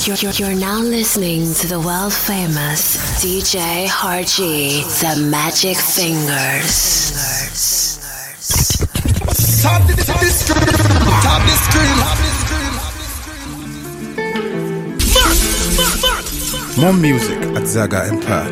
You're now listening to the world famous DJ Harji, The Magic Fingers. Top the screen. More music at Zaga Empire.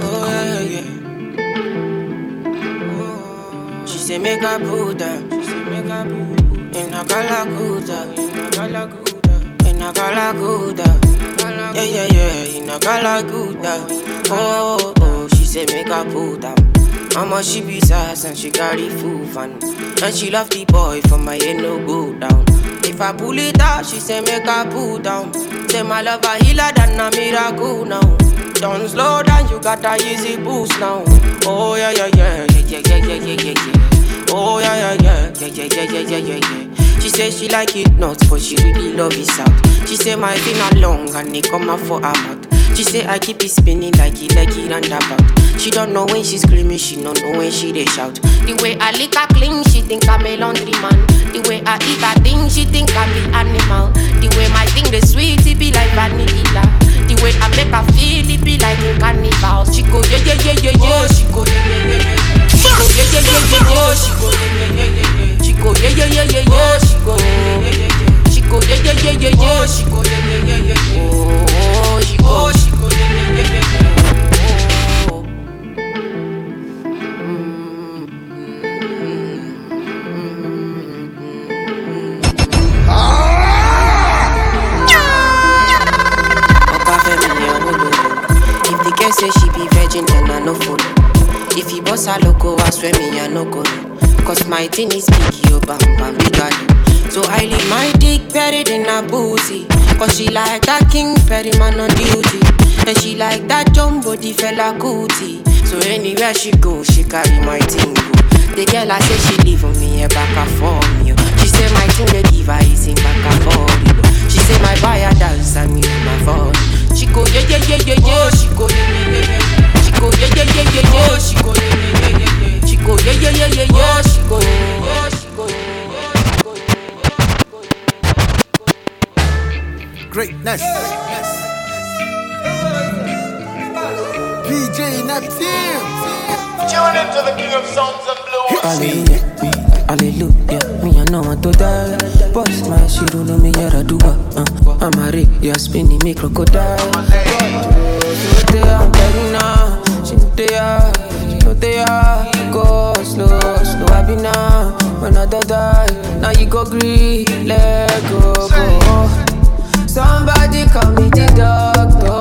She say make a Buddha. In a Galaguda. In a Galaguda. Yeah, in a Galaguda. Oh, she say make a Buddha. Mama she be sass and she carry food van. And she love the boy for my head no go down. If I pull it out, she say make a pull down. Say my love a healer than a miracle now. Don't slow down, you got a easy boost now. Oh yeah. Oh yeah. She say she like it nuts, but she really love it out. She say my finger long and it come out for her mouth. She say I keep it spinning like it roundabout. She don't know when she screaming, she don't know when she they shout. The way I lick her clean, she think I'm a laundry man. The way I eat her thing, she think I'm the animal. The way my thing the sweet, it be like vanilla. The way I make her feel, it be like a carnival. She go yeah. She go yeah. She go yeah. She go yeah. She go yeah. She go yeah. She go yeah. She go yeah. Oh, she go yeah. If the girl say she be virgin, then I no follow. If he boss her loco, I swear me I no go. Cause my thing is big, yo, bam, bigger. So I leave my dick buried in her booty. Cause she like that King Perry man on duty. And she like that jumbo the fella cootie. So anywhere she go, she carry my thing go. The girl I say she leave on me, a back and forth me. She say my thing the diva is in back and forth. She say my buyer dance and me my phone. She go yeah. She go yeah. She go yeah. She go yeah. She go yeah. She go. Greatness. PJ Neptune. Tune into the King of Sounds and Blues. Hallelujah, me I know want to die. Boss my shit don't know me yara do I'm a rig, you spinning me crocodile. So there I'm begging now. She there, go slow, I be now. When I die, now you go green, let go. Somebody call me the doctor.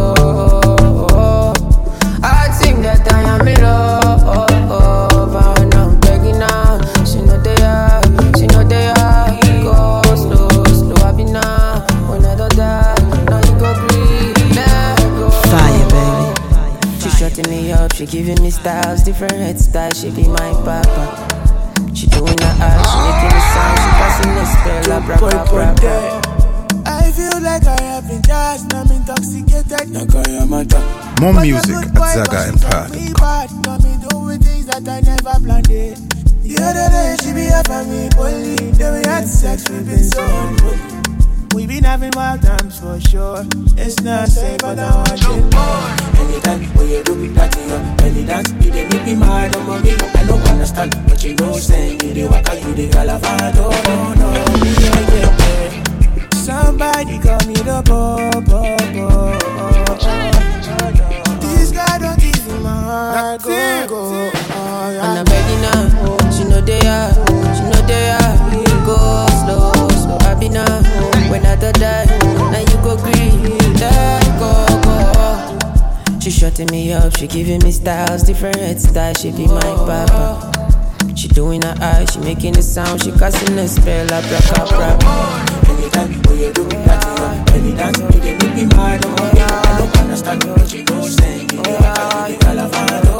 I think that I am in love. And I'm begging now. She know they are. Go slow, I be now. When I don't die, now you go breathe, let go. Fire, baby. She shutting me up, she giving me styles, different head styles. She be my papa. She doing her eyes, she making the sound, she passing the spell, abracadabra. I feel like I have been gassed, I'm intoxicated. More music at Zaga Empire. Got me doing things that I never planned it. The other day she be up on me, bully. Then we had sex, we been so unholy. We been having wild times for sure. It's not safe, but I want it more. Anytime when you do it, that's it. Any dance, you dey make me mad, I'm on me. I don't understand, but you know, saying you dey waka, you dey galavado. No, yeah. Somebody call me the bo. This guy don't give me my heart, go. And I'm begging her, she know they are. Go slow, I be now. When I don't die, now you go green, let go. She shutting me up, she giving me styles, different head styles. She be my papa. She doing her eyes, she making the sound, she casting a spell, abracadabra. Anytime when you do it, that's it. Any dance, you dey make me mad, I don't understand what you go saying. You dey waka, you dey galavado.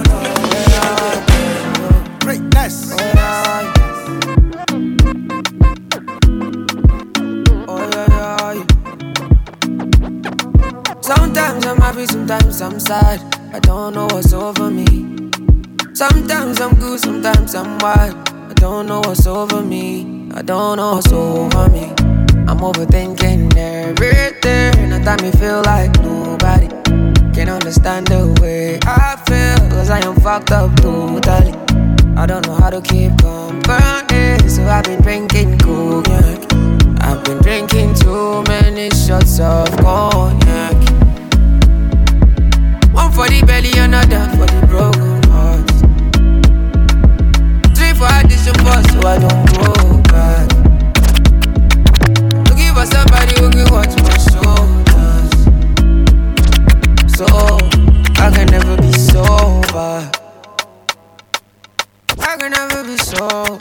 Greatness. Sometimes I'm happy, sometimes I'm sad. I don't know what's over me. Sometimes I'm good, sometimes I'm wild. I don't know what's over me. I'm overthinking everything. I time me feel like nobody can understand the way I feel, cause I am fucked up totally. I don't know how to keep company, so I've been drinking cognac. I've been drinking too many shots of cognac. One for the belly, another for the broken heart. 3 for addition for so I don't go back. Looking for somebody who can watch my shoulders, so I can never be sober. I can never be sober.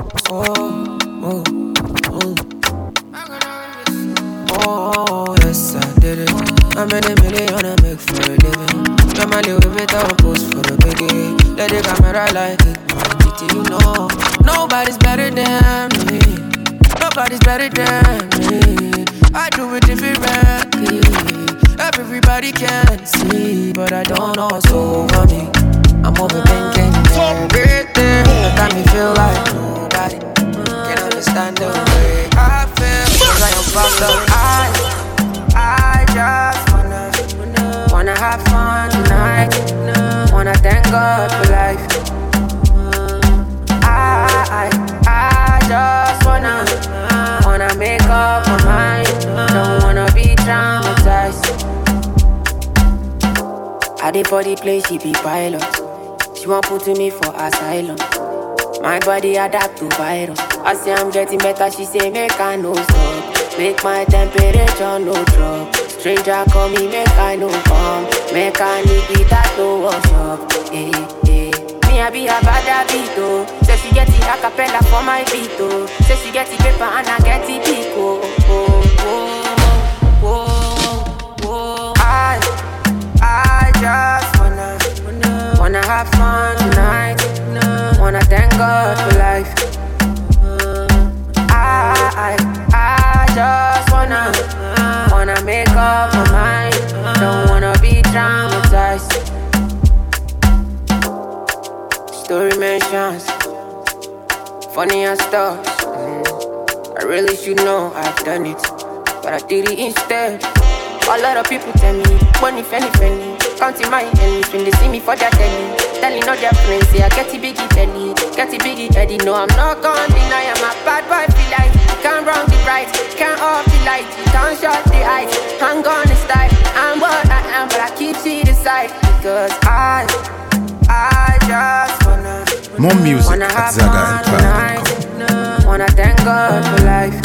Oh, yes, I did it. I'm in a million, I make for a living. I'm a little bit of a post for the biggie. Let the camera light it, my titty, you know. Nobody's better than me. Nobody's better than me. I do it differently. Everybody can see, but I don't know what's over me. I'm overthinking everything. The time me feel like nobody can understand the way I feel. Cause I am fucked up. I just wanna have fun tonight. Wanna thank God for life. I just wanna make up my mind. Don't wanna be traumatized. I did for the place, she be pilot. She won't put me for asylum. My body adapt to virus. I say I'm getting better, she say make I no stop. Make my temperature no drop. Stranger call me, make I no come. Make I need it that no wash up. Me I be a bad beat. Say she get the acapella for my beat. Say she get the paper and I get the pico. I just wanna have fun tonight. Wanna thank God for life. I just wanna make up my mind. Don't wanna be traumatized. Story mentions funny and stuff. I really should know I've done it, but I did it instead. A lot of people tell me, money, penny. Counting my enemies when they see me for their telly. Telling all their friends, say I get the biggie belly, get the biggie heady. No, I'm not gonna deny I'm a bad boy, feel like can't wrong the right, can't off the light, can't shut the eyes. I'm gonna style, I'm what I am, but I keep to the side. Because I just More music wanna at have Zaga fun Empire. tonight. Wanna thank God for life.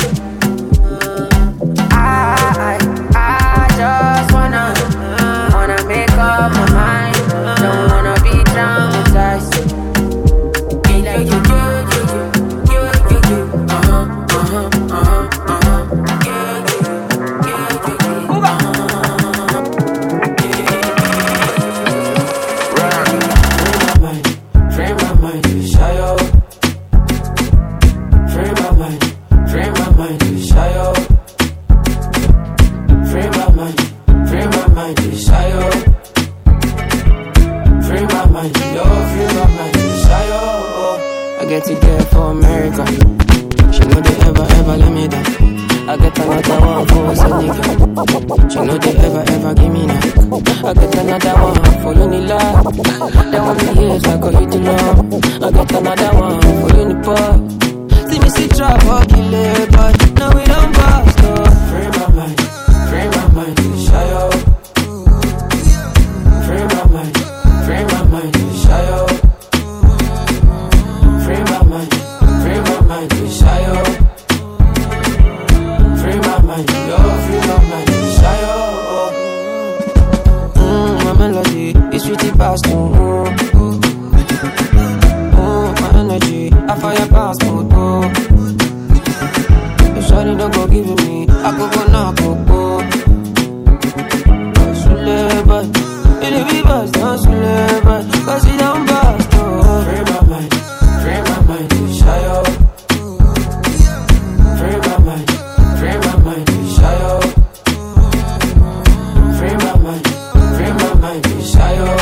I just wanna make up my mind. Don't wanna be traumatized. Frame my mind to shy up. Frame my mind to shy up. Frame my mind to shy up. Frame my mind to shy up. I get to get for America. She know they ever let me down. I get another one for Senegal. She know they ever give me that. I get another one for Unilab. That one be years I got you to love. I get another one for Unipop. See me see trouble, kill it, but now we don't bust, no. Frame my mind to shy up. Frame my mind to shy up. Frame my mind to shy up. Frame my mind to shy up. My melody is sweetie past, my energy, I fire past mode, If shawty don't go give me, I go knock, but in the reverse, don't sleep, cause it don't bust, Frame my mind to shy up. Frame my mind to shy up. Frame my mind to shy up.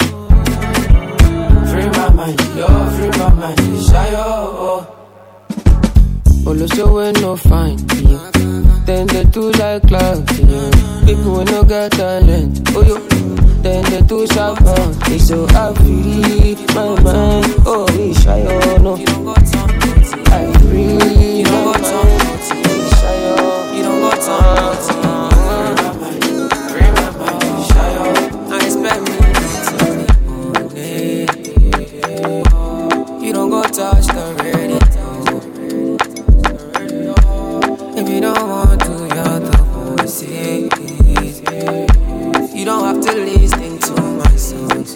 Frame my mind to shy up. Olo so we no fine, yeah. Then they do like like clouds, yeah. People will no get talent, oh yo. Then they too sharp on. They so happy, my mind, oh we shy on, no. I free, my mind, we shy on. You don't got time. I expect me to you don't go touch the radio. If you don't want to, you're the voices. You don't have to listen to my songs.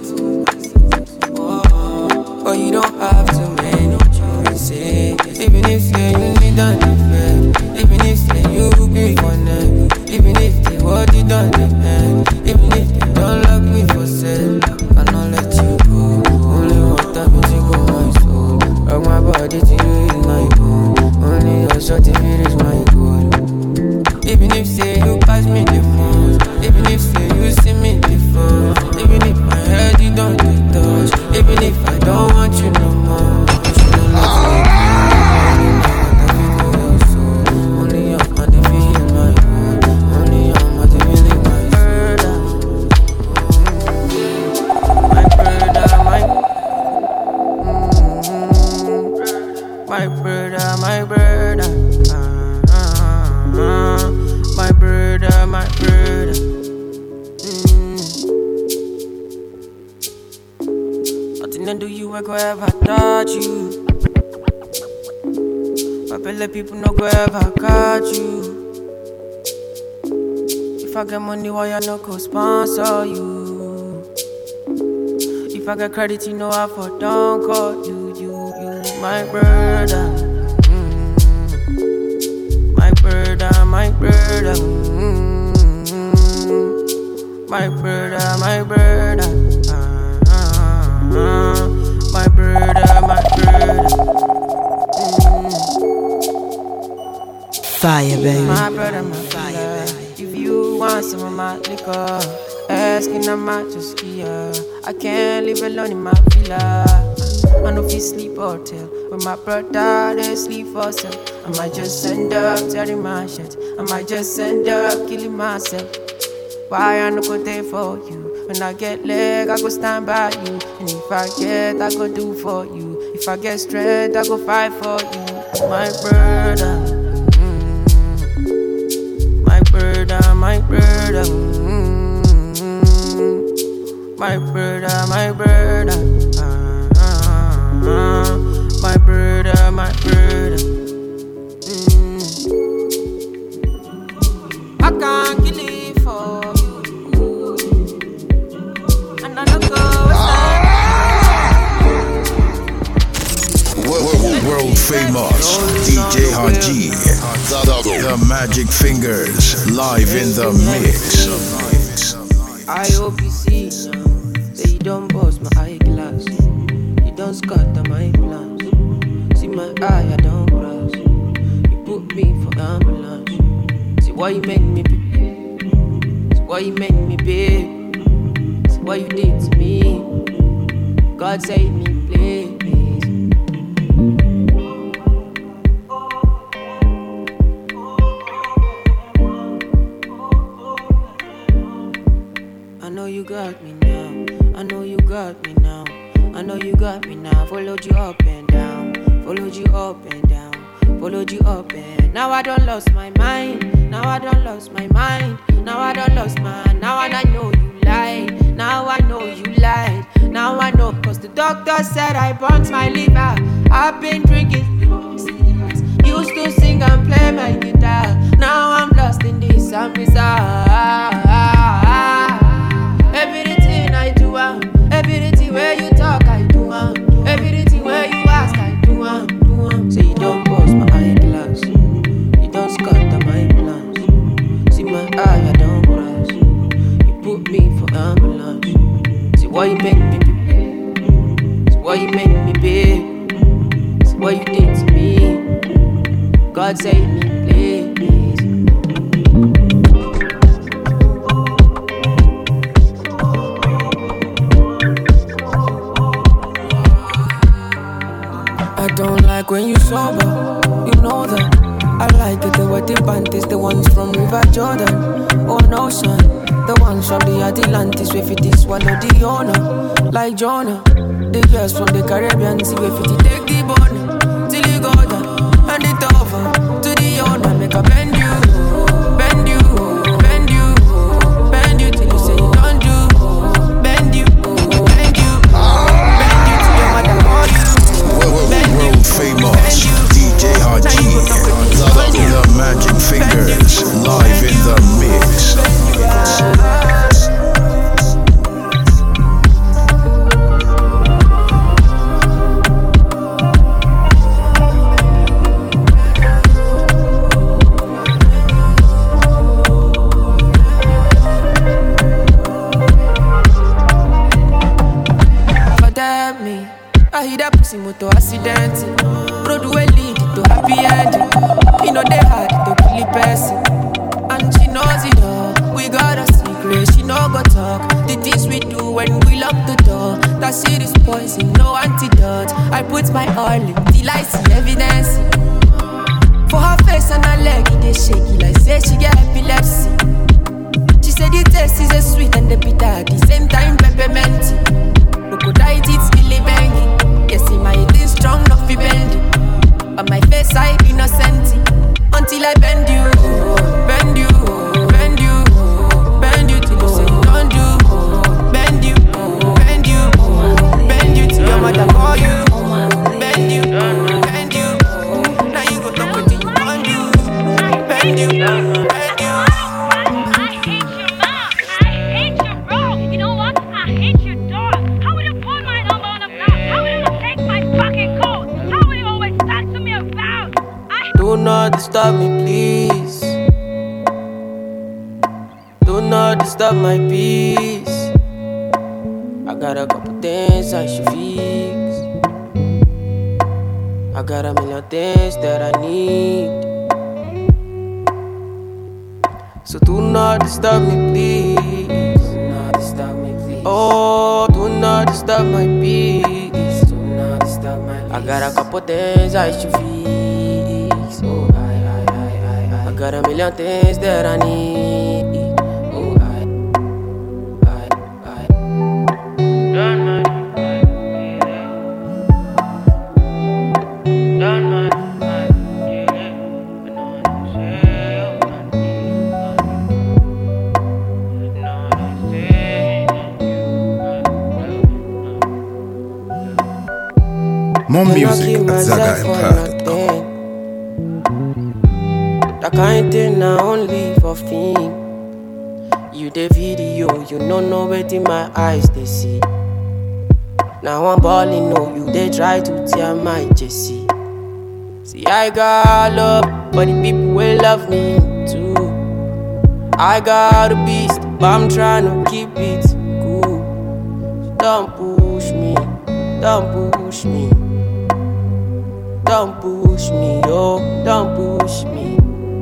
Or you don't have to make choices. Even if you need done different. Even if you be for them. Even if they what you done different. Even if they don't love me for sale, I cannot let you go. Only one time you go my soul. Rock my body to you is my goal. Only your short if it is my goal. Even if say you pass me the phone. Even if say you see me the phone. Even if my head you don't touch. Even if I don't want you no more. You don't love me. Only your body feel my world. Only your body feel my murder. My brother, my brother, my brother. My brother, my brother. Nothing to do you, I go ever touch you. But let people no go ever catch you. If I get money, why I no go sponsor you? If I get credit, you know I for don't call you, my brother. My brother, my brother. My brother, my brother. My brother, my brother. Fire, baby. My brother, my fire. If you want some of my liquor, asking I might just here. I can't live alone in my villa. I know if you sleep or tell. With my brother, they sleep for sale. I might just end up tearing my shit. I might just end up killing myself. Why I no go there for you? When I get leg, I go stand by you. And if I get, I go do for you. If I get strength, I go fight for you. My brother. My brother, my brother. My brother, my brother. My brother, my brother. I can't kill it for you. And I don't go World famous DJ Haji, the Magic Fingers, live in the mix. I hope you see now. Say you don't bust my eyeglass. You don't scatter my plans. See my eye, I don't cross. You put me for ambulance. See why you make me be. See why you make me big. See what you did to me. God save me, please. I know you got me now. I know you got me now. I know you got me now. Followed you up and down. Followed you up and down. Followed you up and now I don't lost my mind. Now I don't lost my mind. Now I don't lost my. Now I know you lied. Now I know you lied. Now I know, cause the doctor said I burnt my liver. I've been drinking. Used to sing and play my guitar. Now I'm lost in this and bizarre. Everything I do, everything where you talk, I do, everything where you ask, I do. Say you don't bust my eyeglass. You don't scatter my plans. See my eye, I don't cross. You put me for ambulance. See why you make me be. See why you make me big. See what you did to me. God save me, please. I don't like when you sober, you know that. I like it, the wedding panties, the ones from River Jordan. more than one ocean. The ones from the Atlantis, we fit this one of the owner. Like Jonah, the girls from the Caribbean, see we fit take the bone till you go down. Hand it over to the owner, make a bend you, bend you, bend you, bend you till you say you don't do. Bend you, bend you, bend you till your mother call you. World famous DJ Haji, the Magic Fingers, live in the mix. I hear that pussy motor accident. Road will lead to happy ending. You know they hard to kill the person. And she knows it all. We got a secret, she no go talk. The things we do when we lock the door. That shit is poison, no antidote. I put my all in till I see evidence. For her face and her leg, it is shaky like say she get epilepsy. She said the taste is a sweet and the bitter at the same time pepperminty. Crocodile it's really banging. Yes, see my eating strong, not be bending. On my face I innocent until I bend you, bend you, bend you, bend you till you say you don't do. Bend you, bend you, bend you till your mother call you. Bend you, bend you. Now you go talk until you can't do. Bend you, bend you. Do not disturb me, please. Do not disturb my peace. I got a couple things I should fix. I got a million things that I need. So do not disturb me, please. Do not disturb me, please. Oh, do not disturb my peace. Do not disturb my peace. I got a couple things I should fix. Oh, I got a million things that I need. Oh, don't mind. Don't mind. More music at ZagaEmpire.com. That kind thing I only for fame. You the video, you know waiting my eyes they see. Now I'm balling, no, you they try to tear my jersey. See I got love, but the people will love me too. I got a beast, but I'm trying to keep it cool. Don't push me, don't push me. Don't push me, oh, don't push me.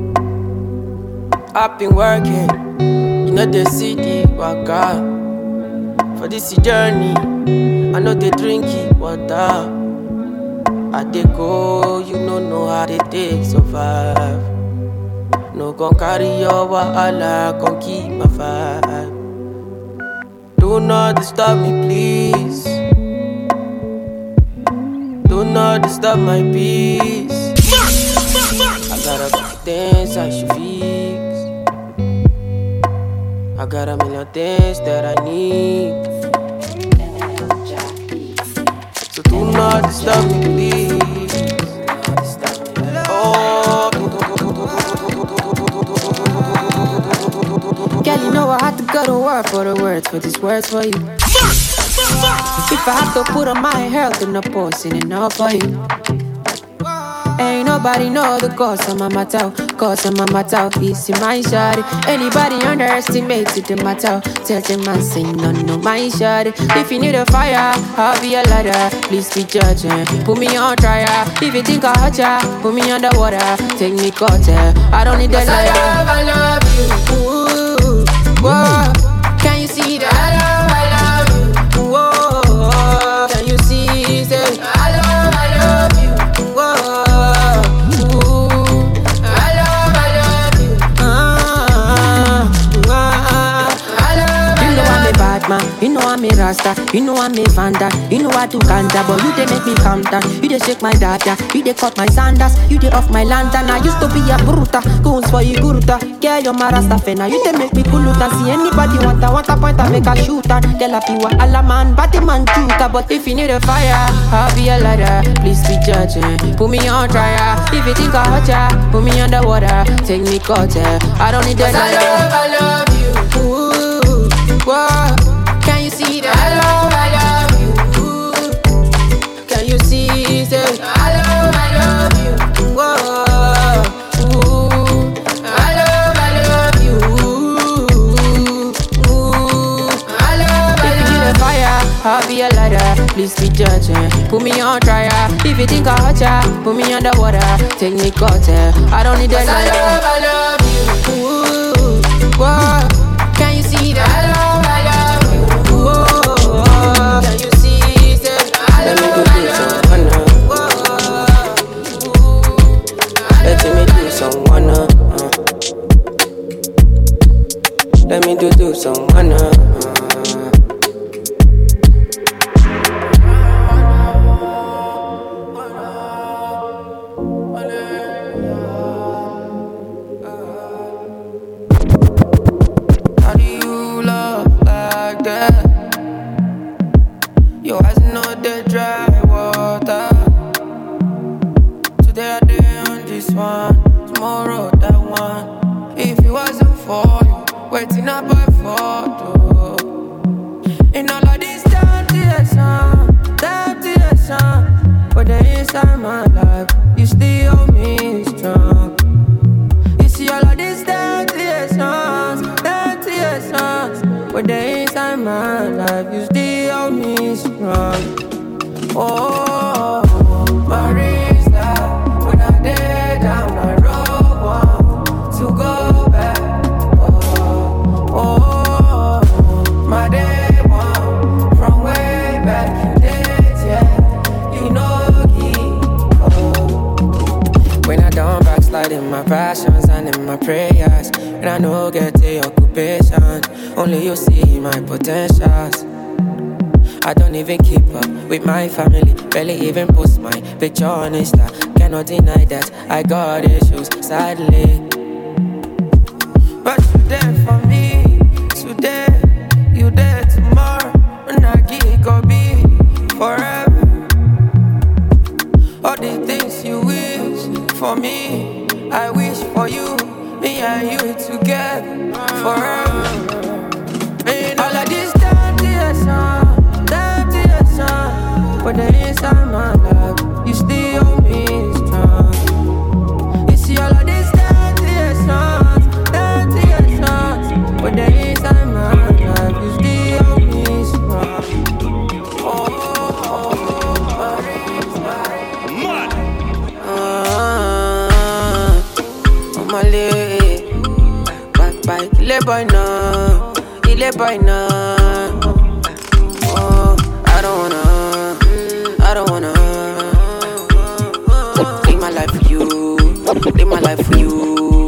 I've been working, you know the city waka. For this journey, I know they drink it water. I dey go, you know how they take survive. No gon' carry your wahala, gon' keep my vibe. Do not disturb me, please. Do not disturb my peace. I got a couple things I should fix. I got a million things that I need. So do not disturb me, please. Oh, girl, you know I had to go to work for the words, for these words for you. If I have to put on my health in a post, ain't enough for you. Ain't nobody know the cause of my matter. Cause of my matter, it's in my shawty. Anybody underestimated the matter, tell them I say no, my shawty. If you need a fire, I'll be a ladder. Please be judging, put me on trial. If you think I hurt ya, put me underwater. Take me cutter, I don't need a liar. I love you, ooh, whoa. Can you see that? I love you, whoa. Can you see that? I love you, whoa. man. You know I'm a rasta, you know I'm a vanda. You know I do ganja, but you they make me calm down. You they shake my data, you they cut my sandals. You they off my lantern, I used to be a bruta. Goons for you guruta, yeah, you're my rasta fena. You they make me kuluta. See anybody want a point, I make a shooter. Tell a piwa alla man, batty man shooter. But if you need a fire, I'll be a ladder. Please be judging, put me on trial. If you think I hurt ya, put me underwater. Take me cutter, I don't need that. I love you. Ooh, whoa. Can you see that? I love you. Ooh. Can you see that? I love you. Whoa. Ooh. I love you. Ooh. I love you. If you need a fire, I'll be a ladder. Please be judging, put me on trial. If you think I hurt ya, put me underwater. Take me cutter, I don't need that. I love you. Ooh, whoa. Can you see that? I love you. Whoa. Can you see that? Let me do some wanna. Let me do some wanna. Only you see my potentials. I don't even keep up with my family. Barely even post my picture on Insta. Cannot deny that I got issues, sadly. But you there for me today, you there tomorrow. And I geek or be forever. All the things you wish for me, I wish for you. Me and you together forever. All of this temptation, but the inside my life, you still hold me strong. You see all of this temptation, but the inside my life, you still hold me strong. My leg, bye, kill boy now, kill boy now. Oh, I don't wanna live my life for you, live my life for you.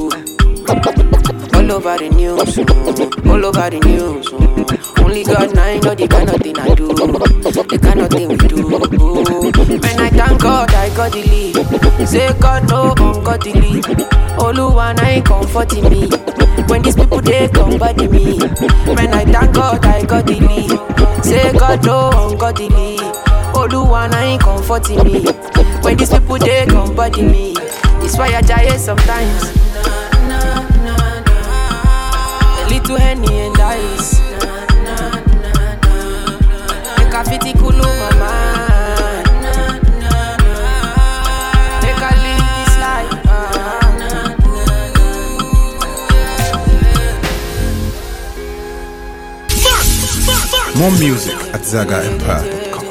All over the news, all over the news. Only God now know the kind of thing I do, the kind of thing we do. When I thank God, I got the lead. Say God no ungodly. Oluwa na comforting me. When these people they come body me. When I thank God, I got the lead. Say God no ungodly. Oluwa na comforting me. When these people they come body me. It's why I die sometimes. A little Henny and ice. Make a fitty cool my mind. Make a live this life. More music at ZagaEmpire.com.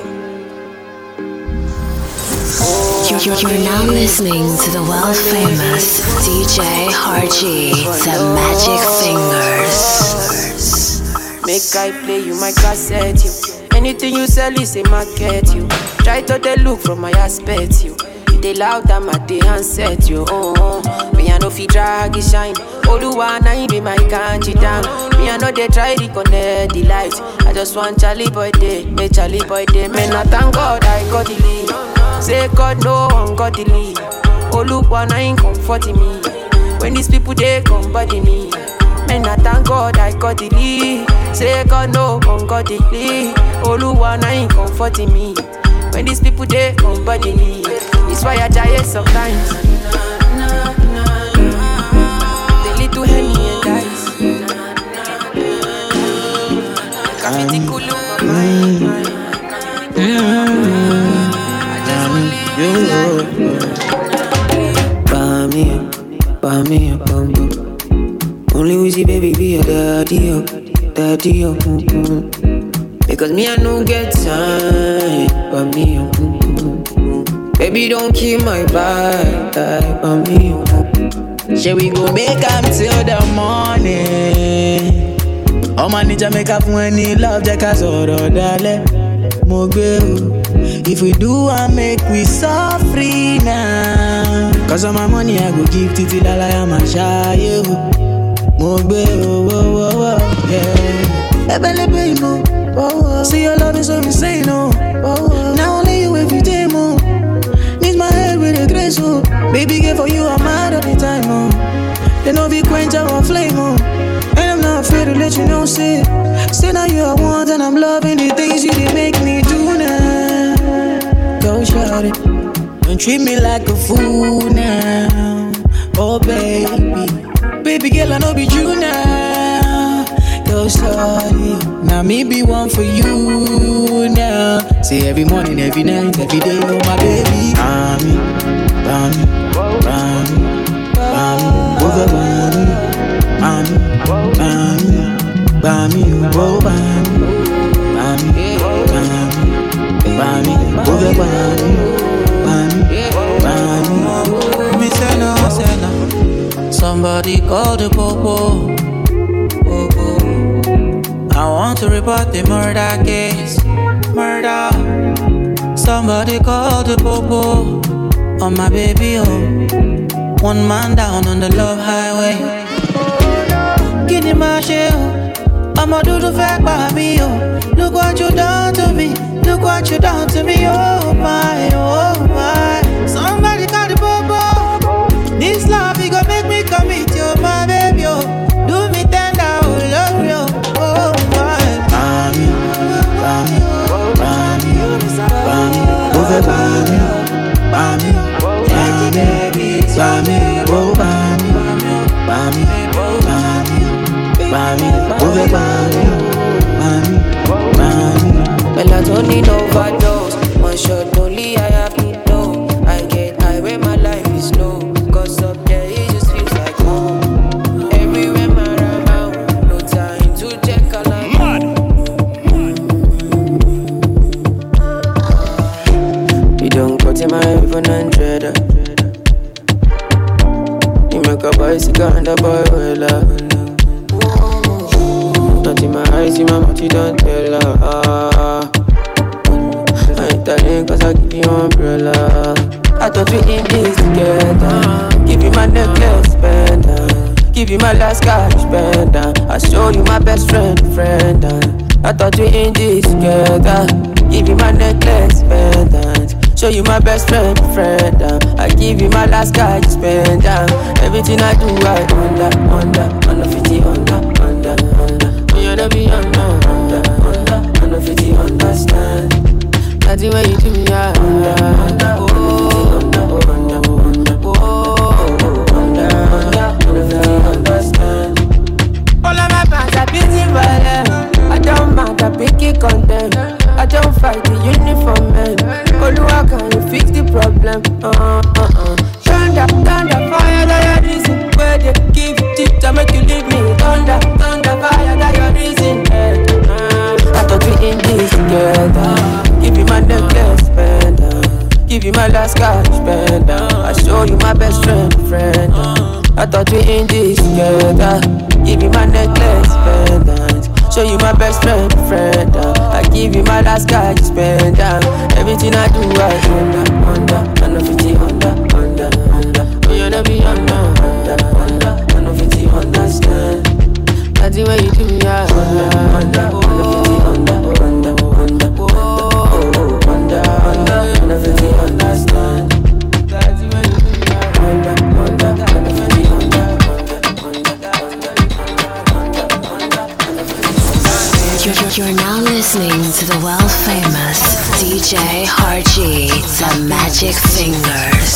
You're now listening to the world famous DJ Harji, the Magic Fingers. Make I play you my cassette, you. Anything you sell is a market, you. Try to they look from my aspect, you. They loud and my day and set you. Me I no fi drag it shine. Oluwa na be my kanji down. Me I know they try to connect the light. I just want Charlie boy day, make Charlie boy day. Man, I thank God I got the lead. Say God no one got the lead. Oh look, one ain't comforting me. When these people they come body me. Man, I thank God I got the lead. Say God no one got the lead. Oh look, one ain't comforting me. When these people they come body me. It's why I die sometimes. They lead to Henny and dice. Cavity cool on my mind. I just want to buy me a bumbo. Only Uzi baby be a daddy up. Because me I no get time. Buy me a bumbo. Baby don't kill my vibe. Buy me a bumbo. Shall we go make up till the morning? Oh man, need to make up when he love Jacka Soro Dale Mogbe. If we do, I make we so free now. Cause all my money I go give Titi Lala I'm a shy. Mogbe, yeah. Ebele mo, see your love is so insane, oh. Now only you every day, mo. Need my head with a grace, oh. Baby, give for you, I'm mad all the time, oh. They know be quench our flame, oh. And I'm not afraid to let you know, say now you are one and I'm loving the things you did make me do now. Go shout it, don't treat me like a fool now. Oh baby, baby girl I know be true now. Go shout it, now me be one for you now. Say every morning, every night, every day, oh my baby. Bami, over Bami. Bami, oh Bami, over Bami. Me say no. Somebody call the popo. I want to report the murder case. Murder. Somebody call the popo. On my baby, oh. One man down on the love highway. Give me my share, I'ma do the fact by me, oh. Look what you done to me, look what you done to me, oh my, oh my. Somebody call the bobo. This love, it gon' make me commit, you, my baby, oh. Do me tender, oh, love you, oh my. Bami, over Bami, Bami, oh Bami, over Bami. Melatonin overdose, one shot only I have to know. I get high when my life is low. Cause up there it just feels like home. Everywhere man around, no time to check a line. You don't cut in my iPhone 100. You make a bicycle and a boy well up. Not in my eyes, in my mouth, you don't tell her. I ain't telling cause I give you umbrella. I thought we in this together. Give you my necklace, pendant. Give you my last cash, pendant. I show you my best friend. I thought we in this together. Give you my necklace, pendant. Show you my best friend. I give you my last cash, pendant. Everything I do, I under 50, under. You don't be under, under 50, understand. That's the way you do me, under, understand. All of my fans are busy violent. I don't mind, I pick it content. I don't fight the uniform man. Oluwa, can you fix the problem? Thunder, fire, that your reason. Where they give it to make you leave me. Thunder, fire, that your reason. I thought we in this together. Give you my necklace, pendant. Give you my last cash, pendant. I show you my best friend. I thought we in this together. Give you my necklace, pendant. Show you my best friend. I give you my last cash, pendant. Everything I do, I under 50, under. You don't be under 50, understand. That's That's the way you do me, yeah. Under, understand. That's the way you do me, yeah. You're now listening to the world-famous DJ Harji, the Magic Fingers.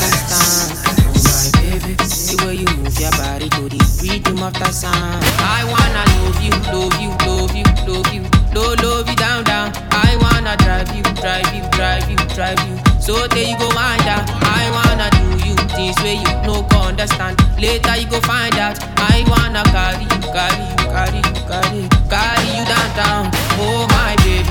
The way you move your body to the rhythm of the sound. I wanna love you, love you, love you, love you, love you down, down. I wanna drive you, drive you, drive you, drive you. So there you go, mind out. I wanna do you things where you no go understand. Later you go find out. I wanna carry you, carry you, carry you, carry you, carry you down, down. Oh my baby.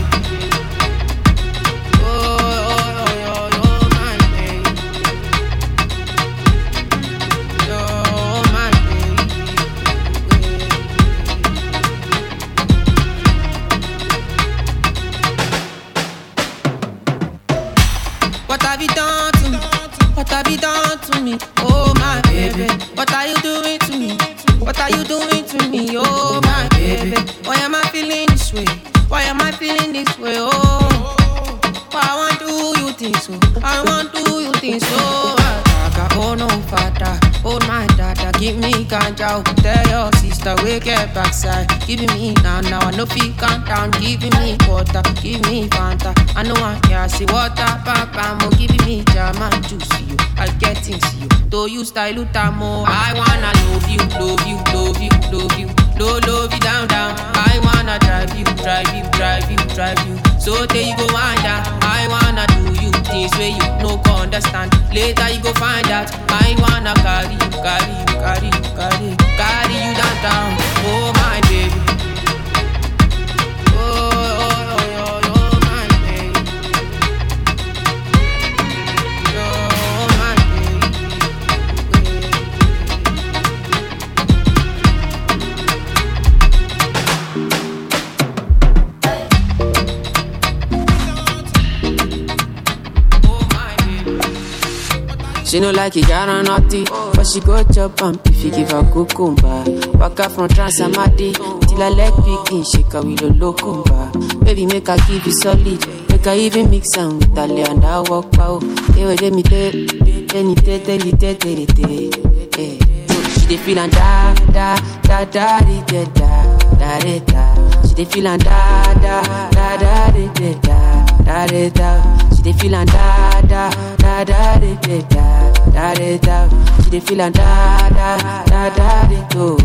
What have you done to me? What have you done to me? Oh my baby, what are you doing to me? What are you doing to me? Oh my baby, why am I feeling this way? Why am I feeling this way? Oh, I want to do you things so. I want to do you things so. Oh no, father, oh my dada, give me ganja. Tell your sister we get backside. Giving me now, I know feel calm down. Giving me water, give me Fanta. I know I can't see water, papa. Mo giving me jam and juice you. I get things you. Do you style utamo? I wanna love you, love you, love you, love you, love you down, down. I wanna drive you, drive you, drive you, drive you. So there you go, wind down. I wanna do you things where you no go understand. Later you go find out. I wanna carry you, carry you, carry you, carry you, carry you down, down. Oh my baby. She no like it, got on naughty, but she go chop and if you give her cucumber. Waka from Transamadi till her leg begin shake her with a locumba. Baby, make her give you solid, make her even mix am with her and I walk pow. Let me tell she dey feel and da da da da da da da da. She dey feel and da da da da da da da da. She dey feel and da da da da da da da da. She dey feel and da da da da da do.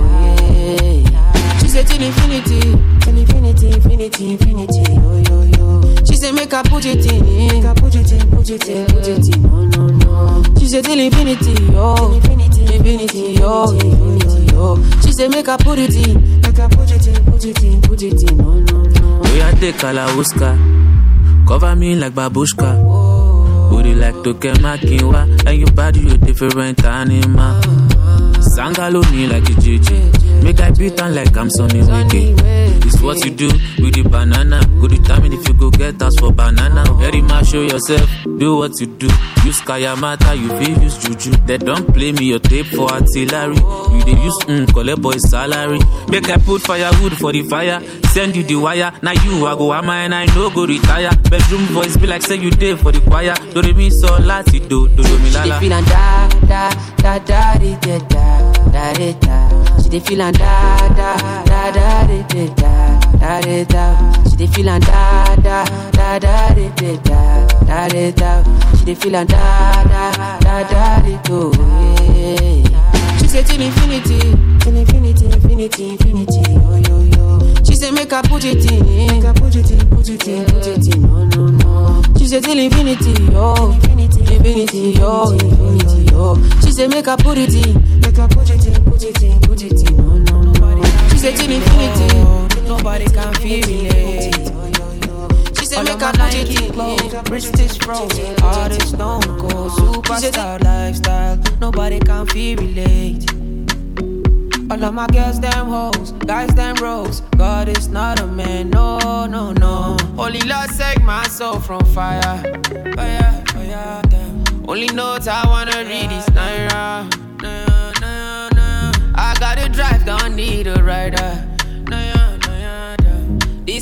She say till infinity, till infinity, infinity, infinity. Yo yo yo. She say make her put it in, put it in, put it in, put it in. No no no. She say till infinity, yo, infinity, infinity, yo, infinity, yo. She say make her put it in, make her put it in, put it in, put it in. No no no. We are the Kalauska. Cover me like babushka. Booty like Toke Makinwa. And your body a different animal. Sangalo me like a JJ. Make I beat on like I'm Sonny Wiki. It's what you do with the banana. Go determine if you go get us for banana. Very much show yourself, do what you do. Use Kayamata, you feel use Juju. They don't play me your tape for artillery. You they use collect boy salary. Make I put firewood for the fire. Send you the wire. Now you I go ama and I no go retire. Bedroom voice be like say you day for the choir. Do re mi so lati do mi lala. She dey feel and da da da da da da da da. She dey feel and da da da da da da da da. She dey feel and da da da da da da da da. She dey feel and da da da da do. She say till infinity, till infinity, infinity, infinity. Yo yo yo. She say make her put it in, put it in, put it in, put it in. No no no. She say till infinity, yo, infinity, infinity, yo, infinity, yo. She say make her put it in, make her put it in, put it in, put it in. No no no. She say till infinity, nobody can feel it. She say make her put it in, British frozen, artist don't go superstar lifestyle. Nobody can feel relate. All of my girls, them hoes, guys, them rogues. God is not a man, no, no, no. Only Lord save my soul from fire. Fire, fire, damn. Only notes I wanna read is Naira. I gotta drive, don't need a rider.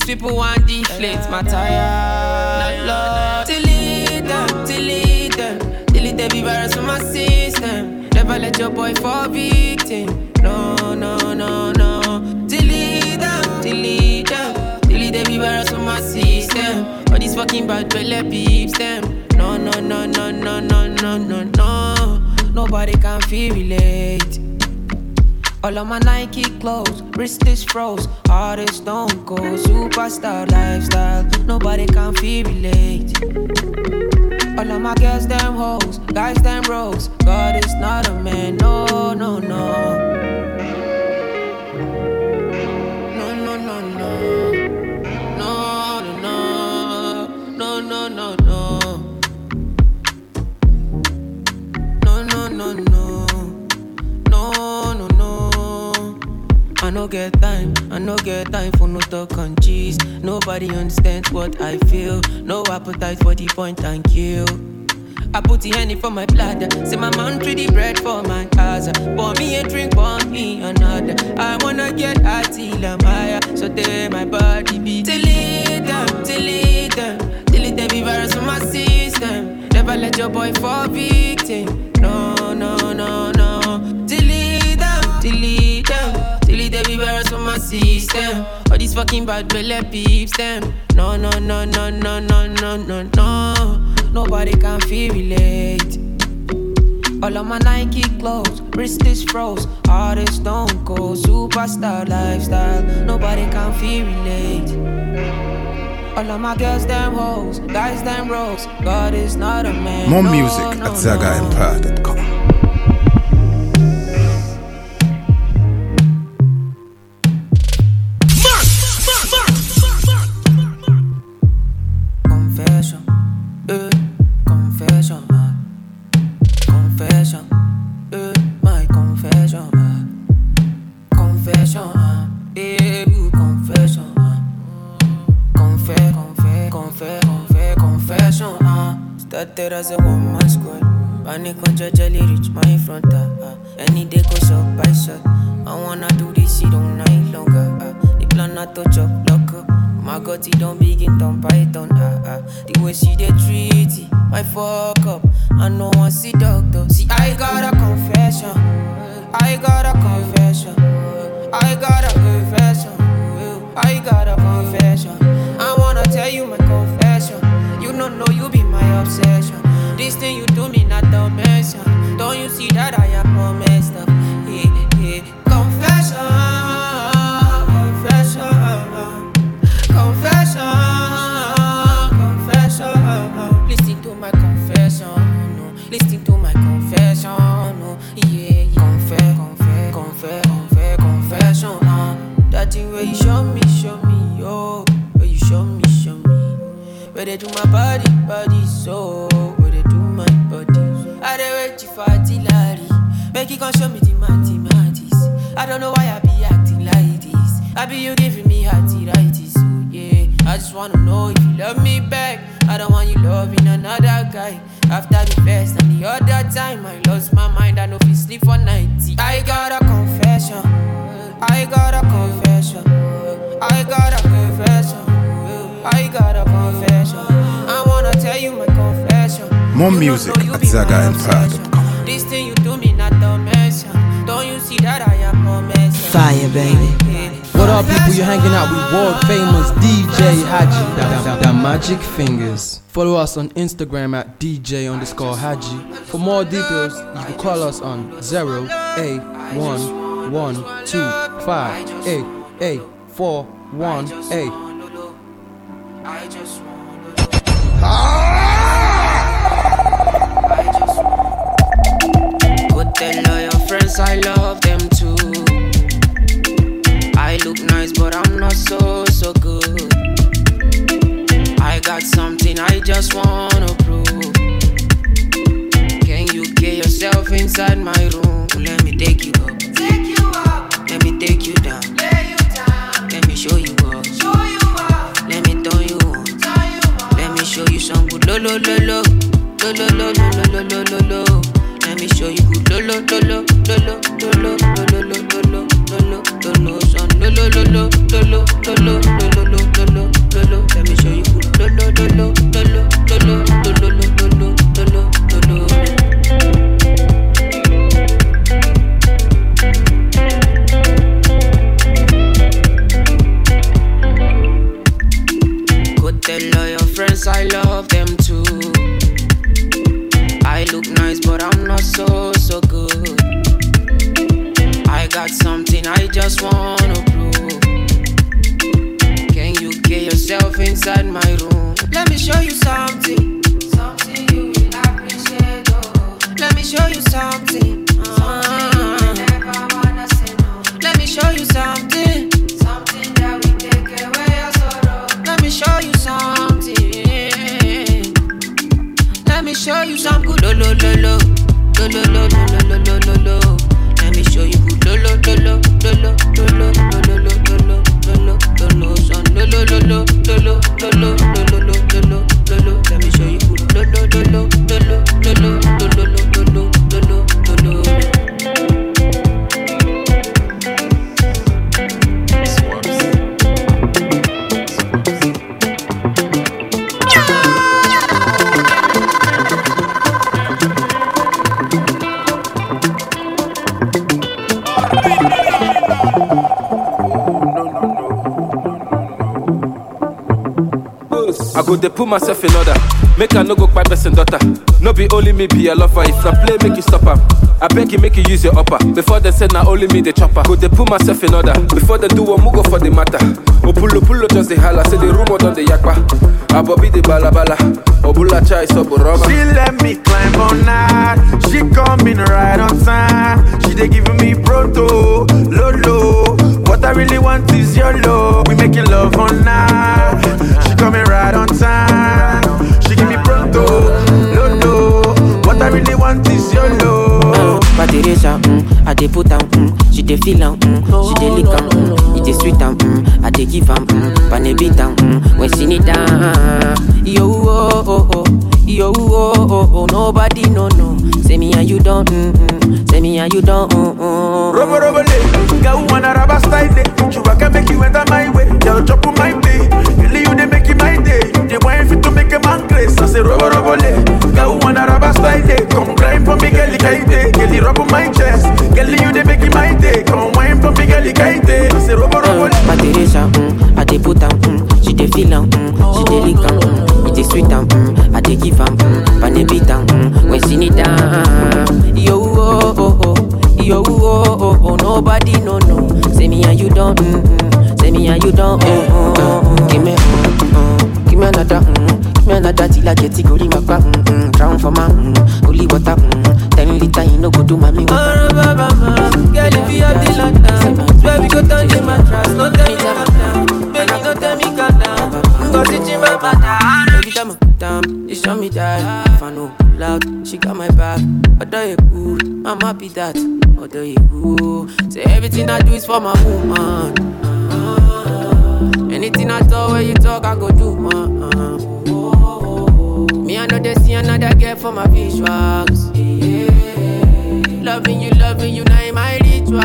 people want deflate my tire. Lord, delete them, delete every virus from my system. Never let your boy fall victim. No. Delete every virus from my system. All these fucking bad belly peeps them. No. Nobody can feel relate. All of my Nike clothes, wrist is froze, heart is stone cold, superstar lifestyle. Nobody can feel relate. All of my girls them hoes, guys them rogues. God is not a man, no. I no get time for no talk on cheese. Nobody understands what I feel. No appetite for the point and kill. I put the honey for my bladder. Say my man treat the bread for my eyes. Pour me a drink, pour me another. I wanna get high till I'm higher. So there my body be. Delete them. Delete every virus from my system. Never let your boy fall victim. No. Delete every virus from my system. All these fucking bad belly peeps them. No. Nobody can feel relate. All of my Nike clothes, wrist is froze, heart is stone cold, superstar lifestyle. Nobody can feel relate. All of my girls them hoes, guys them rogues. God is not a man. More music at ZagaEmpire.com. Started as a one-man squad. Panic on jelly reach my front. Any day go shot by shot. I wanna do this shit all night longer. The plan not to chop lock up. My God, he don't begin to python. The way she they treat it, my fuck up. I know I see doctor. See, I got a confession. I got a confession. I wanna tell you my confession. You don't know you be my obsession. This thing you do me not the mention. Don't you see that I am all messed up? Yeah. Confession. Listen to my confession. No. Listen to my confession. No. Yeah. Confession. That thing where you show me, yo. Where you show me. Where they do my body, so where they do my body. I dey wait you for artillery. Make it come show me the mathematics. I don't know why I be acting like this. I be you giving me arthritis, so yeah. I just wanna know if you love me back. I don't want you loving another guy. After the first and the other time, I lost my mind. I know if you sleep for night. I got a confession. I got a confession. I wanna tell you my confession. More music at ZagaEmpire.com. This thing you do me not the mention. Don't you see that I am a mess? Fire, baby. What up, people? You're hanging out with world famous DJ Haji, the Magic Fingers. Follow us on Instagram at DJ_Haji. For more details, you can call us on 08112588418. I just wanna But tell all your friends I love them too. I look nice but I'm not so good. I got something I just wanna prove. Can you get yourself inside my room? Let me take you up. Let me take you down. Let me show you up. Let me turn you on. Let me show you some good lo. Let me show you good lo. Son lo. inside my room. Let me show you something. Something you will appreciate. Oh. Let me show you something. Something you will never wanna say no. Let me show you something. Something that will take away your sorrow. Let me show you something. Let me show you some good lo lo lo lo lo lo lo lo lo lo lo. Let me show you good lo lo lo lo lo lo lo lo lo lo lo lo lo lo son lo lo lo lo lo lo lo lo lo lo lo. Let me show you good lo lo lo lo lo lo lo lo lo lo lo lo. I go dey put myself in order. Make I no go kpai person daughter. No be only me be a lover. If I play, make you stop am. I beg you, make you use your upper. Before they say na only me the chopper. Go dey put myself in order. Before they do one, go for the matter. Pulo just the holla. Say the rumor done the yakpa. Abobi the balabala. Obula chai soboroma. She let me climb on night. She coming right on time. She dey giving me proto, lolo. What I really want is your love. We making love on night. She coming right on time. She give me pronto, lolo. What I really want is your love. Teresa, I dey put am, she dey feel am, she dey lick am, it dey sweet am, I dey give am, pane beat am, when she need am. Yo oh oh oh, yo oh oh oh, nobody no. Say me and you don't, say me and you don't. Robo le, girl wanna rubber style day. You can make you enter my way, girl chop on my day. Really you dey make it my day. You dey wine fit to make a man grace. I say robo le, girl wanna rubber style day. Come grind for me, girl kaite, girl rub on my chest. Girl you dey make it my day. Come wine for me, girl kaite. I say robo le. My Teresa, I dey put am, she dey feel am, she dey lick am, it dey sweet am, I dey give am, pane beat am, when she need am. Yo oh oh oh, yo oh oh oh, nobody no. Say me and you don't, say me and you don't. Give me another, give me another till I get it. Go in my car, drown for my holy water, 10 liter, you no go do mommy water. Girl, if you have the lantern, swear we go turn the mattress. No tell me down, baby, don't tell me calm down. Cause it's in my matter. Every time I down, they show me that. If I know loud, she got my back. Although you cool, I'm happy that. Although you cool, say everything I do is for my woman. Anything I talk, where you talk, I go do, me, I know they see another girl for my visuals. Loving you, now in my ritual.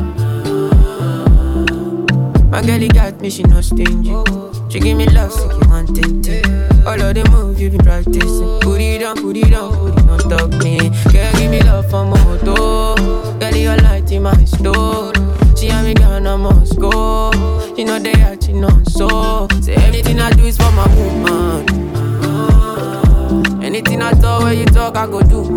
My girl, got me, she not stingy. She give me love, so you want it. All of the moves you been practicing. Put it on top me. Girl, give me love for my moto. Girl, you light in my store. She and me gone, I must go. You know they acting on so. Say everything I do is for my woman. Anything I talk, where you talk, I go do,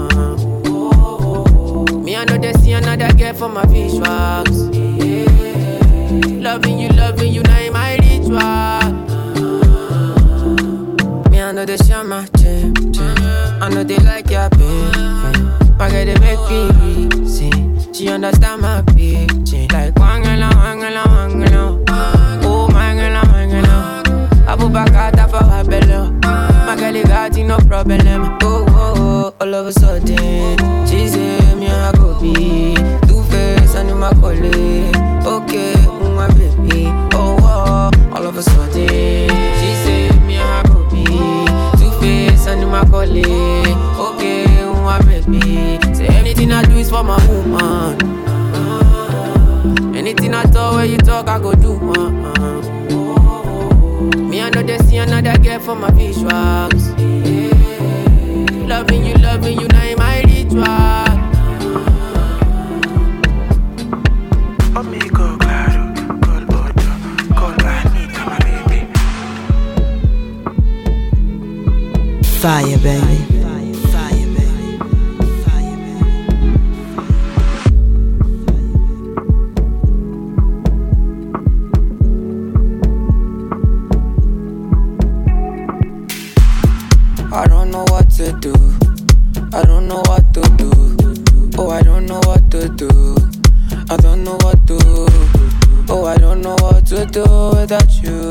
me, I know they see another girl for my visuals. Loving you, now in my ritual. Me, I know they share my chip. I know they like your baby. My girl, they make me reason. She understand my pitch. Like wangala. Oh, mangala. I put back out for her belly. My girl, got no problem. Oh, all of a sudden, she say me I go be Two-Face and my colleague. Okay, my baby. Oh, all of a sudden, she say me I go be Two-Face and my colleague. Okay, my baby. Say anything I do is for my woman. Anything I talk, where you talk, I go do, me, I know they see another girl for my visuals. Loving you, now in my ritual. Amigo, claro, call Bojo, call Anita, my baby. Fire, baby. to do. I don't know what to do. Oh, I don't know what to do. I don't know what to do. Oh, I don't know what to do without you.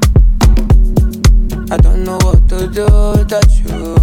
I don't know what to do without you.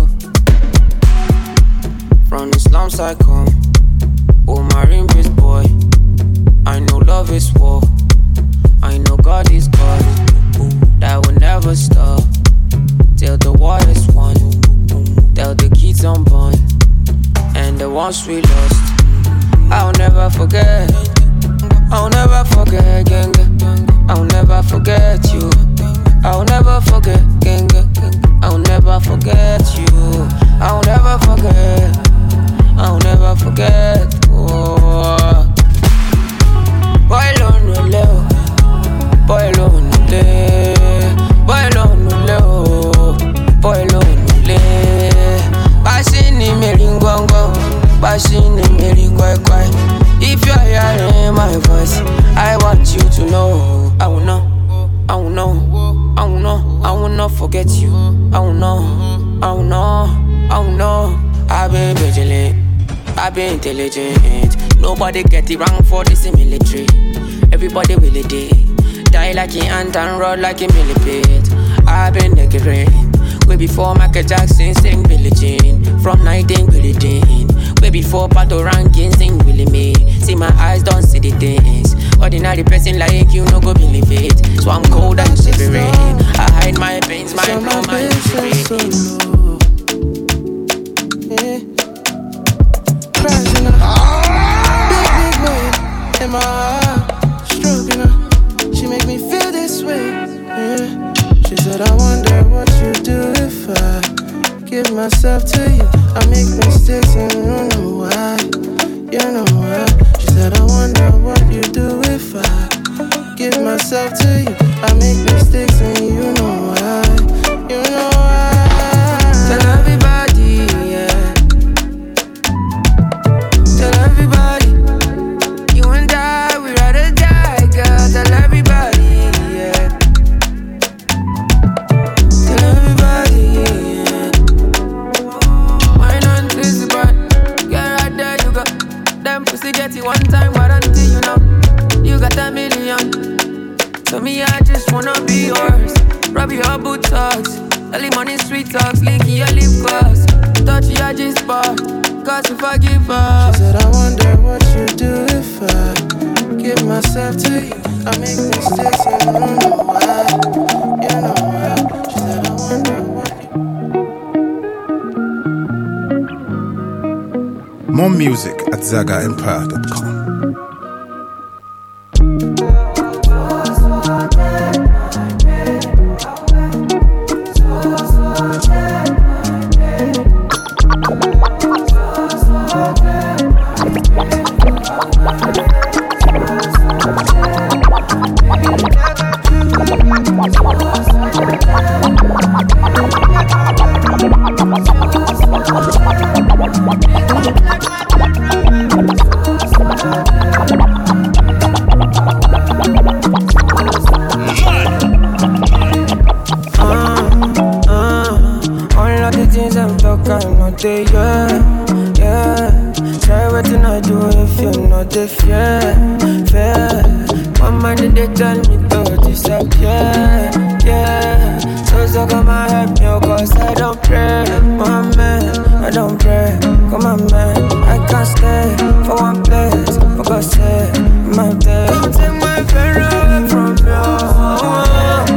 From the slums I come, oh marine beast boy. I know love is war. I know God is God. That will never stop till the war is won. Till the kids unborn and the ones we lost. I'll never forget. I'll never forget, gang. I'll never forget you. I'll never forget, gang. I'll never forget you. I'll never forget. I'll never forget. Oh. Bailo no leo, bailo no le, bailo no leo, bailo no le. Bashini meringwango, bashini meringwai. If you're hearing my voice, I want you to know. I will know, I will know, I will know, I will not forget you. I will know, I will know, I will know. I've been vigilant, I've been intelligent. Nobody get it wrong for this military. Everybody will it die like an ant and run like a millipede. I've been negligent. Way before Michael Jackson sing Billie Jean. From 19 Billie Jean. Way before Pato Rankin sing Willie Me. See my eyes don't see the things. Ordinary person like you no go believe it. So I'm cold and shivering. I hide my pains, my blow, my insecurities. Crashing up, big wave in my heart, stroking her. She make me feel this way. Yeah. She said, I wonder what you do if I give myself to you. I make mistakes and you know why. You know why. She said, I wonder what you do if I give myself to you. I make mistakes and you know why. You know why. Tell everybody, yeah. Tell everybody, you and I, we ride or die, girl. Tell everybody, yeah. Tell everybody, yeah. Why not this boy? Get right there, you go. Them pussy get it one time, warranty, you know. You got a million. So me, I just wanna be yours. Rub your boot talks. Early morning sweet talks, linky your lip gloss. Touch your G-spot. Cause if I give up, she said, I wonder what you do if I give myself to you. I make mistakes and you know why. You know why. She said, I wonder what. More music at ZagaEmpire.com. Yeah. Try what you not do if you're not the fair. One man they tell me to disappear. Yeah. So come and help me, cause I don't pray. My man, I don't pray. Come on, man, I can't stay for one place. For God's sake, my day. Don't take my pain away from you.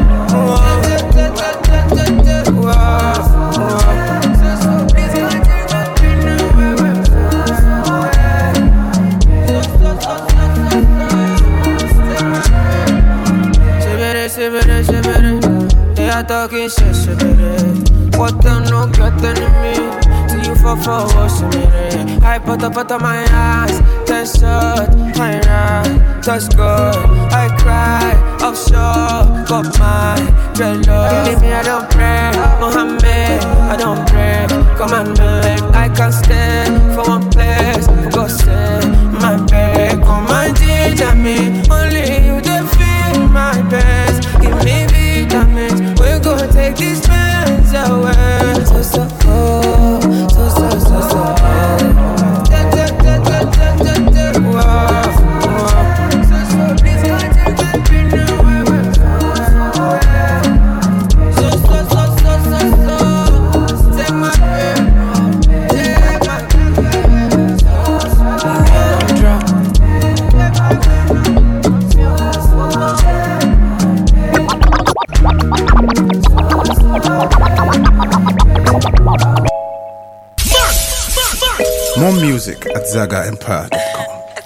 They are talking shit, baby. What them no get enemy? Till you fall for what's me. I put up my eyes, then shut my right. That's good. I cry offshore, got my dreadlocks. Believe me, I don't pray. Mohammed, I don't pray. Come on, man, I can't stay for one place. For God's sake, my baby, come and teach me. Only you they feel my best. Give me vitamins, we gon' take these pains away. So, Music at ZagaEmpire.com.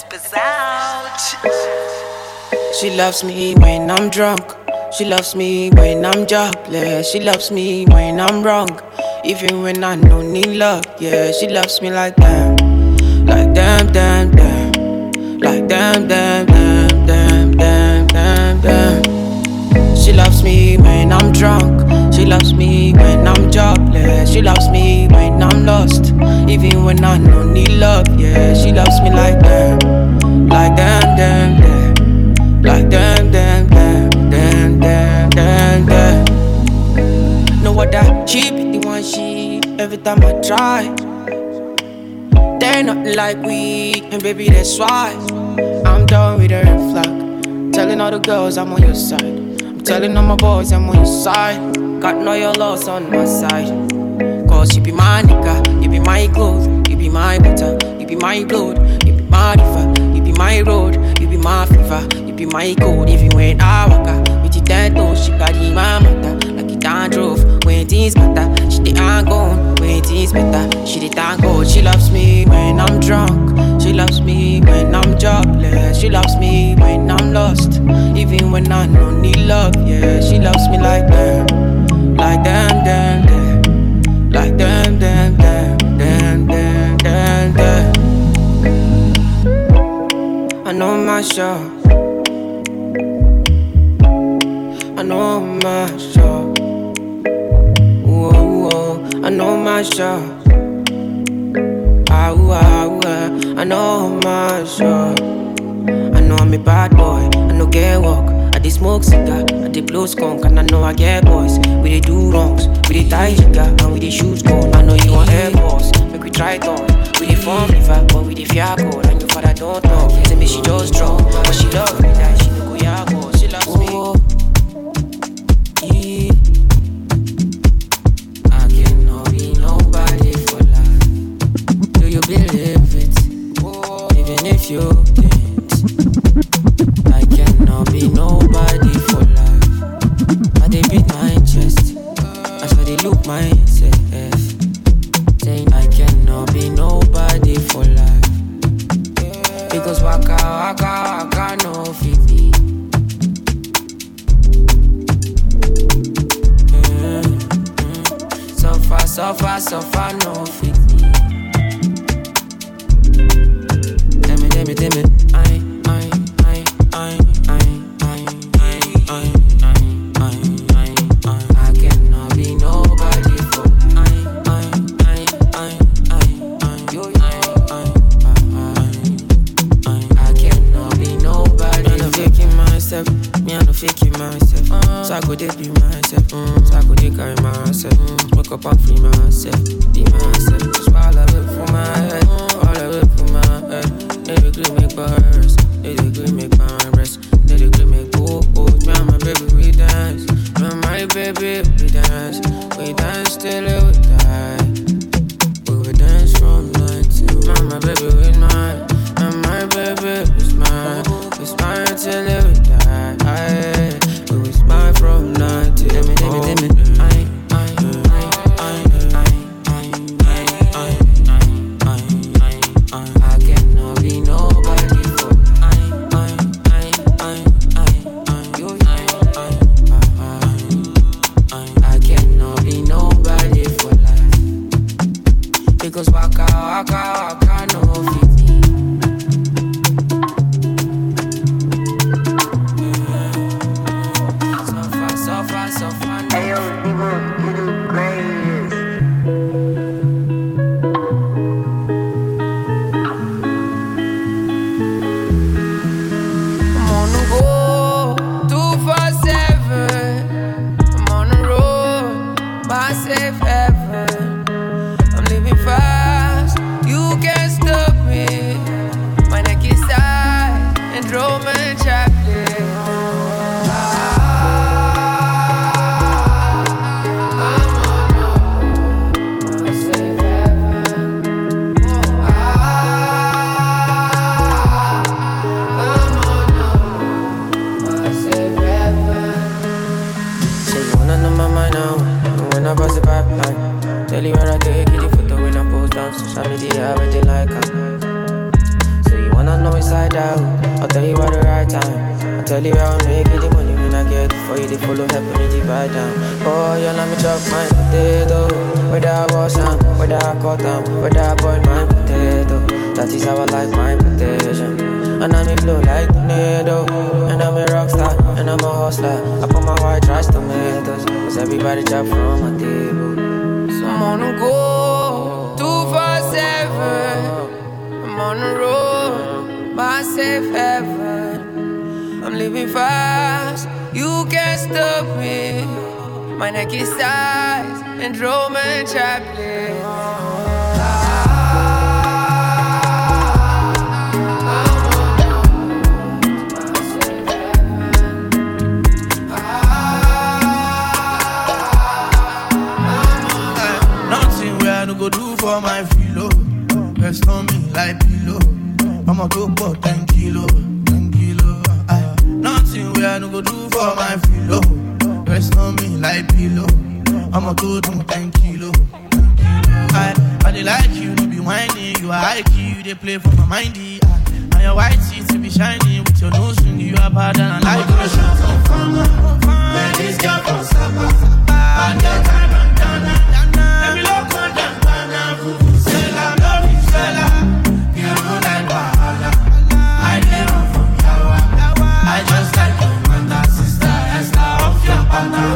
She loves me when I'm drunk. She loves me when I'm jobless. She loves me when I'm wrong, even when I don't need love. Yeah, she loves me like damn, like damn, damn, damn, like damn, damn, damn, damn, damn, damn, damn. She loves me when I'm drunk. She loves me when I'm jobless. She loves me when I'm lost, even when I don't need love. Yeah, she loves me like damn, like damn, damn, damn. Like damn, damn, damn, damn, damn, damn, damn. Know what that cheap, the one she every time I try. They're nothing like we, and baby that's why I'm done with the red flag. Telling all the girls I'm on your side. I'm telling all my boys I'm on your side. Got no your loss on my side. Cause you be my nigga, you be my clothes, you be my butter, you be my blood, you be my river, you be my road, you be my fever. Be my code if you ain't I waka. With your dead toes, she carry my matter. Like it done drove, when things matter. She the ain't gone, when things better. She the thank God. She loves me when I'm drunk. She loves me when I'm jobless. She loves me when I'm lost, even when I don't need love. Yeah, she loves me like damn, like damn, damn, damn, like damn, damn, damn, damn, damn, damn, damn. I know my show. I know my show. Whoa, whoa. I know my show. I know my show. I know I'm a bad boy. I know get walk. I dey smoke cigar. I dey blow skunk. And I know I get boys. We dey do wrongs. We dey tie jigger. And we dey shoot gun. I know you want air balls. Make we try it on. We dey form river. But we dey fear cold. And your father don't know. Tell me she just drunk. But she love me. That she no go yabo. She loves me. Believe it, even if you didn't. I cannot be nobody for life. I dey beat my chest as I dey look myself, saying I cannot be nobody for life. Because waka waka waka no fit me. Suffer suffer suffer no fit me. Tell me, I cannot be nobody for I cannot be nobody. I'm not faking myself, me I'm not faking myself. So I go dey be myself, so I go dey carry myself. Wake up and free myself, be myself. Just all of it for my head, all of it for my head. They agree make bars, they agree make my rest, they agree make go. Me and my baby we dance, me and my baby we dance till we die. We will dance from night till me and my baby we mine, and my baby we smile till we die. We will smile from night till me. Because waka waka waka no fit me. Suffer Hey yo, Steve-O, you do great. I'm on the go 247. I'm on the road by safe heaven. Fast, you can't stop me. My neck is tight and Roman Chaplin. I'm on a safe heaven. I'm on a safe heaven. Say you wanna know my mind now. When I pass the pipeline, tell you where I take it. Social media, everything like out. I'll tell you at the right time. I'll tell you how I make it the money when I get it for you. They follow help me divide down. Oh, you let me chop my potato. Whether I wash them, whether I cut them, whether I boil my potato. That is how I like my potato. And I'm a flow like tornado. And I'm a rock star, and I'm a hustler. I put my white rice tomatoes, cause everybody chop from my table. So I'm on the go, 247. I'm on the road, my safe heaven. I'm living fast, you can't stop me. My neck is size, and Roman Chaplin. Go do for my filo, rest on me like pillow. I'ma go for 10 kilo, 10 kilo. Nothing where I no go do for my filo, rest on me like pillow. I'ma go do 10 kilo, 10 kilo. I dey like you, no be whining. You are high key, you dey play for my mindy. And your white teeth to be shiny with your nose ring. You are bad and I like you. Man, this girl from Sapa, and that time I'm done. Let me look on them. I never from Yawa. I just like your mother, sister, Esther of your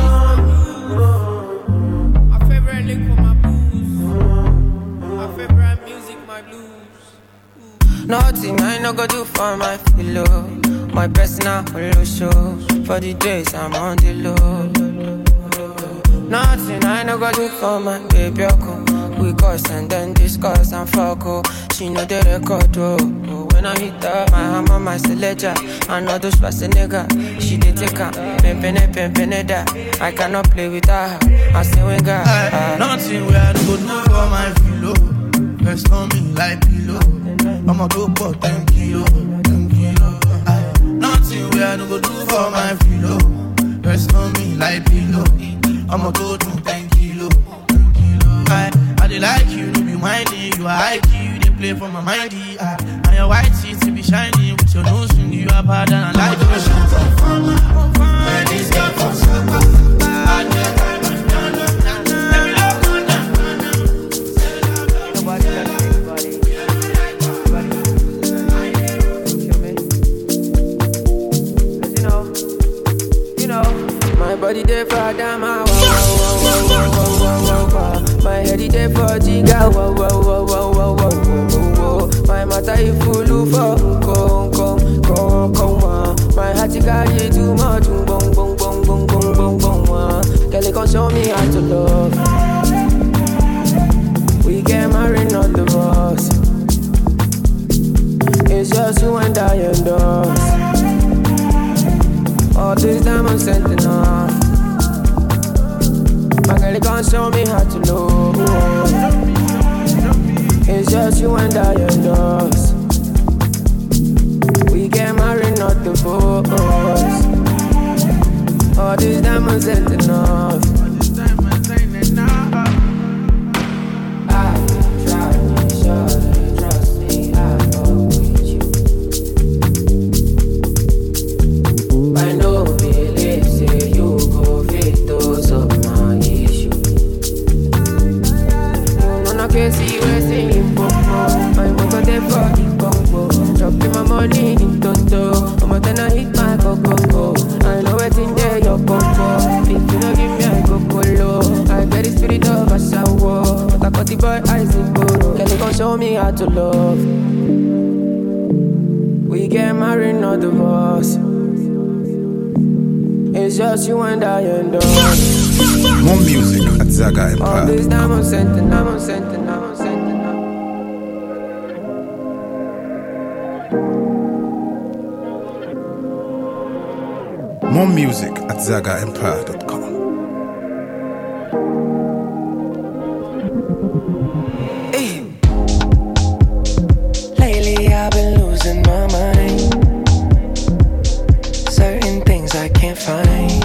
partner. My favorite lick for my blues. My favorite music, my blues. Nothing I no go do for my pillow. My personal holo show. For the days I'm on the low. Nothing I no go do for my baby. We cuss and then discuss and fuck, oh. She know the record, oh. When I hit her, my hammer, my selector. I know those fast nigga. She did take her, pimpin' that. I cannot play with her. I say when God. Nothing where I go do for my filo. Rest on me like pillow. I'ma go for 10 kilo, 10 kilo. Nothing where I go do for my filo. Rest on me like pillow. I'ma go do 10 kilo, 10 kilo. I dey like you, no be whining. You are high key, you dey play for my mindy. And your white teeth to be shiny with your nose ring. You are bad and I like you. Man, this girl from Sapa. My body there for Dama, my head is there for Jiga, my mata is full for my heart is carry too much, girl, you can show me how to love. We get married, not divorced. It's just you and I and us. All this time I'm sending off. My girl, you can't show me how to love. It's just you and I and us. We get married, not divorced. All this time I'm sending off. I try to be sure, trust me, I go with you. I know believe say you go fit those of my issue. You know I see you saying I'm gonna there for the Congo. Dropping my money in Toto. I'm gonna hit my coco. I know it's in there your coco. If you don't give me I go colo. I get the spirit of a shower. But I got the boy eyes in polo. Can you go show me how to love? We get married, not divorced. It's just you and I and us. More music at Zaga Empire. All this time I'm sending, I'm sending, I'm sending. More music at ZagaEmpire.com. Hey. Lately I've been losing my mind. Certain things I can't find.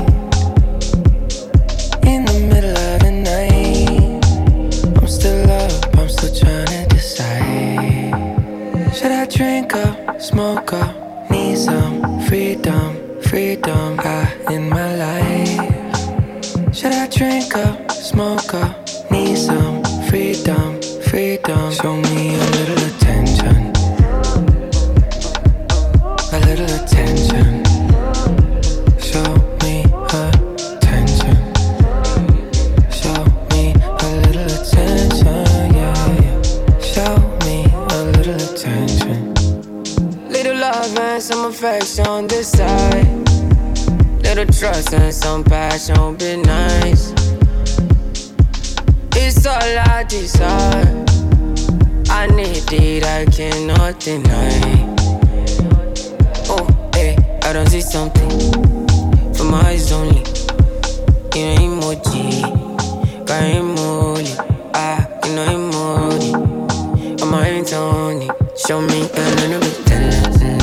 In the middle of the night, I'm still up, I'm still trying to decide. Should I drink up, smoke up? freedom in my life. Should I drink up, smoke up, need some freedom, freedom? Show me a little attention, a little attention. Show me attention, show me a little attention, yeah, yeah. Show me a little attention. Little love and some affection on this side. Little trust and some passion, be nice. It's all I desire. I need it, I cannot deny. Oh, hey, I don't see something from my eyes only. You know emoji, got emoji. You know emoji. I'm my hands on it. Show me a little bit tender,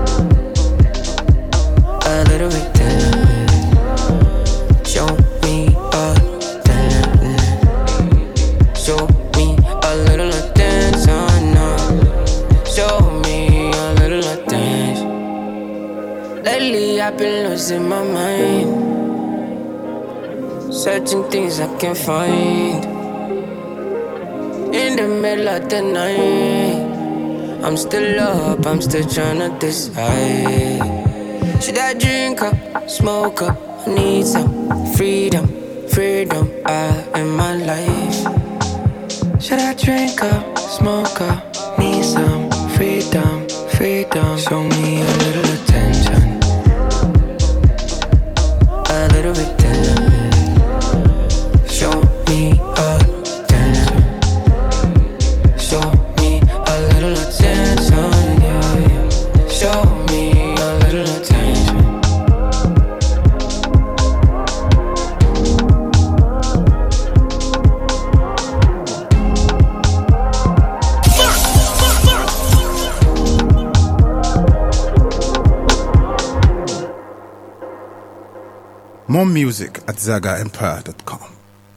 a little bit tender. Show me a tender. Show me a little attention now. Show me a little attention. Lately I've been losing my mind, searching things I can't find. In the middle of the night, I'm still up, I'm still tryna decide. Should I drink up, smoke up? I need some freedom, freedom in my life. Should I drink up, smoke up? Need some freedom, freedom. Show me a little attention, a little bit tender. Show me attention, show me a little attention, yeah, yeah. Show me a little attention. More music at ZagaEmpire.com.